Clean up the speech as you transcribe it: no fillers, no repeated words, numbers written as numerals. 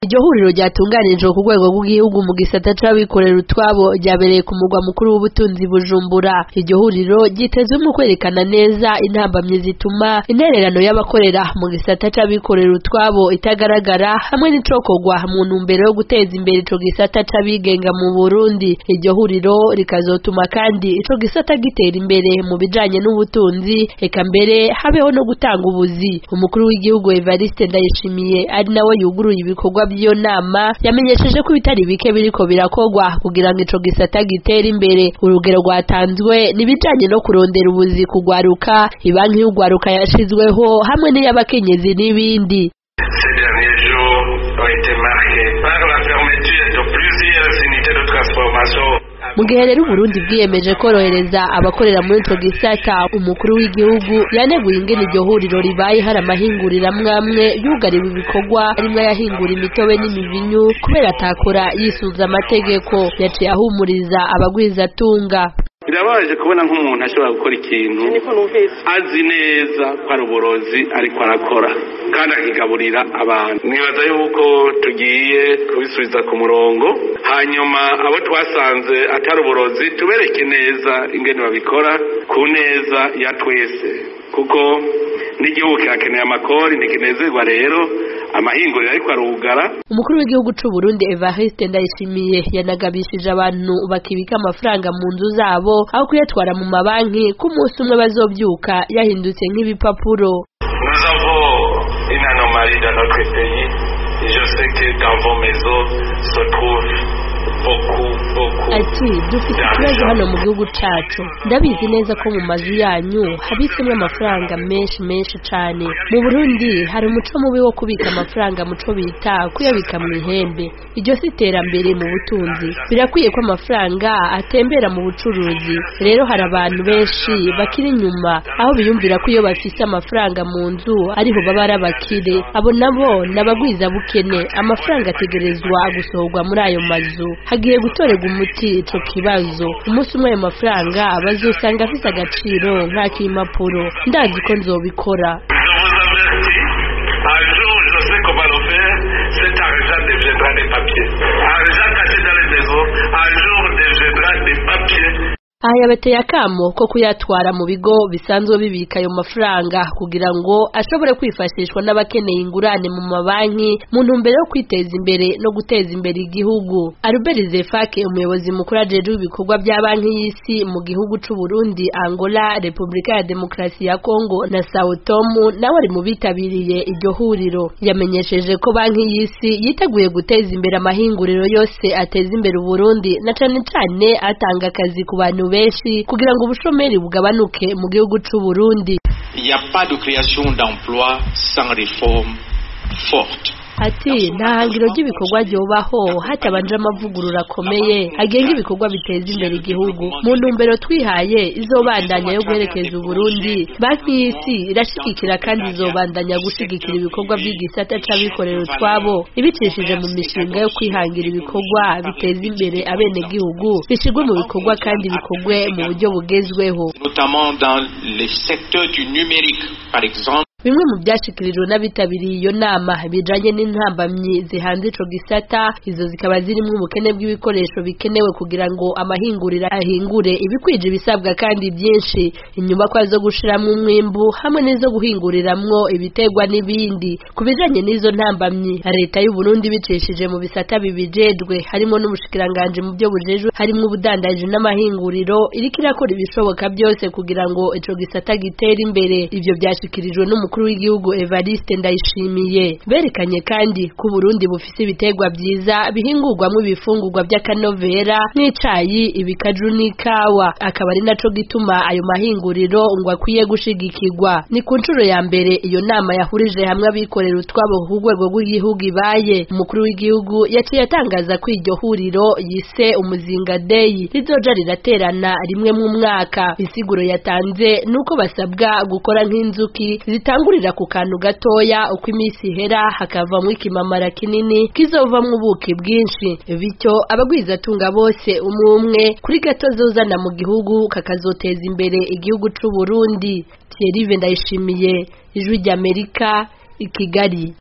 Iryo huriro ryatunganijwe ku rwego rw'igihugu mu gisata c'abikorera utwabo ryabereye ku mugwa mukuru w'ubutunzi Bujumbura. Iryo huriro ryitezwemwo kwerekana neza intambamyi zituma intererano y'abakorera mu gisata c'abikorera utwabo itagaragara hamwe n'icokorwa mu ntumbero yo guteza imbere ico gisata c'abigenga mu Burundi. Iryo huriro rikazotuma kandi ico gisata gitera imbere mu bijanye n'ubutunzi, eka mbere habeho no gutanga ubuzi. Umukuru w'igihugu Evariste Ndayishimiye ari nawe yuguruye ibikorwa iyo nama yamenyesheje ko bitari bike biriko birakorwa kugira ngo ico gisata gitere imbere. Urugero rwatanzwe nibijanye no kurondera ubuzi kugwaruka, ibanki y'ugwaruka yashizweho hamwe n'iy'abakenyezi n'ibindi. Ces derniers jours ont été marqués par la fermeture de plusieurs unités de transformation. Mu gihe rero Burundi bwiyemeje korohereza abakorera muri ico gisata, umukuru w'igihugu yaneguye ingene iryo huriro ribaye hari amahinguriro amwe yugariwe ibikorwa harimwo yahingura imitobe n'imivinyu kubera atakora yisunze amategeko. Yaciye ahumuriza abagwizatunga. Birabaje kubona nk'umuntu ashobora gukora ikintu azi neza ko ari uburozi ariko arakora kandi akigaburira abantu. Nibaza yuko tugiye kubisubiza ku murongo, hanyuma abo twasanze atari uburozi tubereke neza ingene babikora ku neza ya twese, kuko n'igihugu kirakeneye amakori. Ndikinezerwa rero amahinguriro ariko arugara. Umukuru w'igihugu c'u Burundi Evariste Ndayishimiye yanagabishije abantu bakibika amafaranga mu nzu zabo aho kuyatwara mu mabanki ku munsi umwe bazovyuka yahindutse nk'ibipapuro. Nous avons une anomalie dans notre pays. Je sais que dans vos maisons se trouvent Ati dufite ikibazo hano mu gihugu cacu, ndabizi neza ko mu mazu yanyu habitsemwe amafaranga menshi cane. Mu Burundi hari umuco mubi wo kubika amafaranga muco bita kuyabika mu ihembe. Iryo si iterambere mu butunzi. Birakwiye ko amafaranga atembera mu bucuruzi. Rero hari abantu benshi bakiri inyuma aho biyumvira ko iyo bafise amafaranga mu nzu ariho baba ari abakire. Abo nabo nabagwiza bukene. Amafaranga ategerezwa gusohorwa muri ayo mazu. Hagiye gutorega umuti ico kibazo. Umunsi umwe ayo mafaranga bazosanga afise agaciro nk'ak'impapuro. Ndazi ko nzobikora. Aya bateye akamo ko kuyatwara mu bigo bisanzwe bibika ayo mafaranga kugira ngo ashobore kwifashishwa n'abakeneye ingurane mu mabanki mu ntumbero yo kwiteza imbere no guteza imbere igihugu. Albert Zefake, umuyobozi mukuru ajejwe ibikorwa bya banki y'isi mu gihugu c'u Burundi, Angola, Republika ya Demokarasi ya Kongo na Sao Tome, nawe ari mu bitabiriye iryo huriro. Yamenyesheje ko banki y'isi yiteguye guteza imbere amahinguriro yose ateza imbere Burundi na cane cane atanga akazi ku bantu benshi kugira ngo ubushomeri bugabanuke mu gihugu c'u Burundi. Il n'y a pas de création d'emploi sans réforme forte. Ati nta hangiro ry'ibikorwa ryobaho hatabanje amavugurura akomeye agenga ibikorwa biteza imbere igihugu. Mu ntumbero twihaye izobandanya yo guherekeza Burundi, banki y'isi irashigikira kandi izobandanya gushigikira ibikorwa by'igisata c'abikorera utwabo ibicishije mu mishinga yo kwihangira ibikorwa biteza imbere abenegihugu bishigwe mu bikorwa kandi bikorwe mu buryo bugezweho, notamment dans les secteurs du numérique par exemple. Bimwe mu byashikirijwe n'abitabiriye iyo nama bijanye n'intambamyi zihanze ico gisata, izo zikaba zirimwo ubukene bw'ibikoresho bikenewe kugira ngo amahinguriro ahingure ibikwije ibisabwa kandi byinshi, inyubakwa zo gushiramwo umwimbu hamwe n'izo guhinguriramwo ibitegwa n'ibindi. Ku bijanye n'izo ntambamyi, leta y'u Burundi bicishije mu bisata bibijejwe harimo n'ubushikiranganje mu byo bujejwe harimwo ubudandaji n'amahinguriro iriko irakora ibishoboka byose kugira ngo ico gisata gitere imbere. Ivyo byashikirijwe n'umukuru w'igihugu Evariste Ndayishimiye. Berekanye kandi ko Burundi bufise ibitegwa byiza bihingurwamwo ibifungurwa by'akanovera n'icayi, ibikaju n'ikawa, akaba ari naco gituma ayo mahinguriro ngo akwiye gushigikirwa. Ni ku ncuro ya mbere iyo nama yahurije hamwe abikorera utwabo ku rwego rw'igihugu ibaye. Umukuru w'igihugu yaciye atangaza ko iryo huriro yise Umuzinga Day rizoja riraterana rimwe mu mwaka. Isiguro yatanze nuko basabwa gukora nk'inzuki zitangurira ku kantu gatoya, uko imisi ihera hakavamwo ikimamara kinini kizovamwo ubuki bwinshi, bityo abagwizatunga bose umwe kuri gato zozana mu gihugu kakazoteza imbere igihugu c'u Burundi. Thierry Ndayishimiye, Ijwi ry'Amerika, i Kigali.